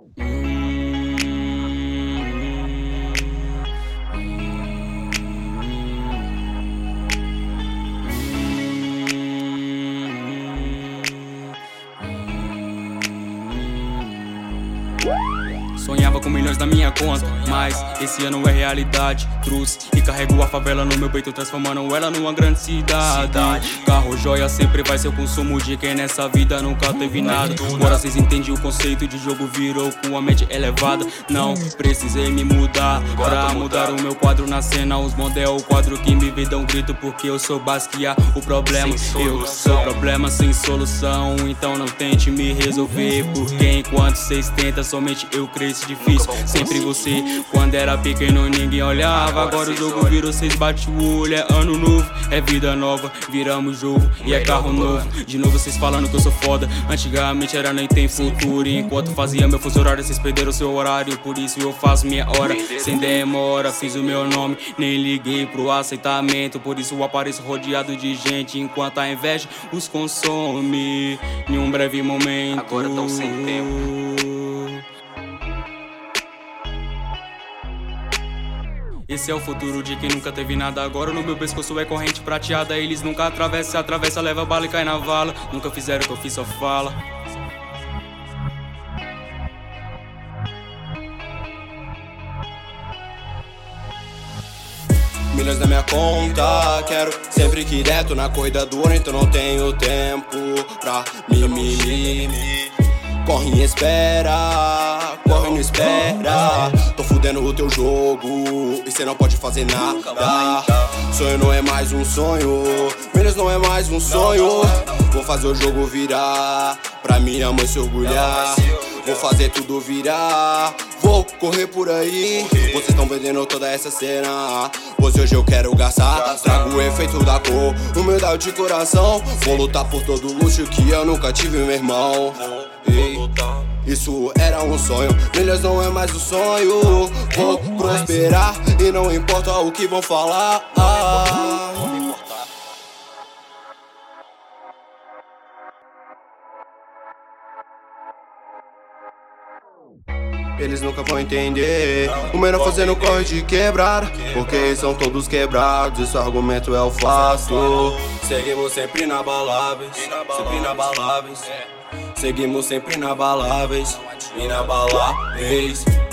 Sonhava com milhões na minha conta, mas esse ano é realidade. Trouxe e carrego a favela no meu peito, transformando ela numa grande cidade. Carro, joia sempre vai ser o consumo de quem nessa vida nunca teve nada. Agora cês entendem o conceito de jogo, virou com a mente elevada. Não precisei me mudar pra mudar o meu quadro na cena. Os model, o quadro que me vê dá um grito, porque eu sou Basquiat, o problema. Eu sou problema sem solução, então não tente me resolver, porque enquanto cês tentam, somente eu cresço difícil. Sempre você, quando era pequeno ninguém olhava. Agora o jogo virou, cês bate o olho. É ano novo, é vida nova, viramos jogo e é carro novo. De novo cês falando que eu sou foda, antigamente era nem tem futuro. Enquanto fazia meu fuso horário, cês perderam seu horário. Por isso eu faço minha hora, sem demora. Fiz o meu nome, nem liguei pro aceitamento. Por isso eu apareço rodeado de gente, enquanto a inveja os consome em um breve momento. Agora tão sem tempo. Esse é o futuro de quem nunca teve nada. Agora no meu pescoço é corrente prateada. Eles nunca atravessa, leva bala e cai na vala. Nunca fizeram o que eu fiz, só fala. Milhões na minha conta, quero sempre que der, tô na corrida do ouro, então não tenho tempo pra mimimi. Corre e espera, corre e não espera. Tô fudendo o teu jogo e cê não pode fazer nada. Sonho não é mais um sonho, milhões não é mais um sonho. Vou fazer o jogo virar, pra minha mãe se orgulhar. Vou fazer tudo virar, vou correr por aí. Vocês tão vendendo toda essa cena, pois hoje eu quero gastar. Trago o efeito da cor, humildade de coração. Vou lutar por todo o luxo que eu nunca tive, meu irmão. Isso era um sonho, milhões não é mais um sonho. Vou prosperar e não importa o que vão falar. Eles nunca vão entender o menor fazendo corre de quebrada, porque são todos quebrados, esse argumento é o fato. Seguimos sempre inabaláveis, sempre inabaláveis. Seguimos sempre inabaláveis, inabaláveis.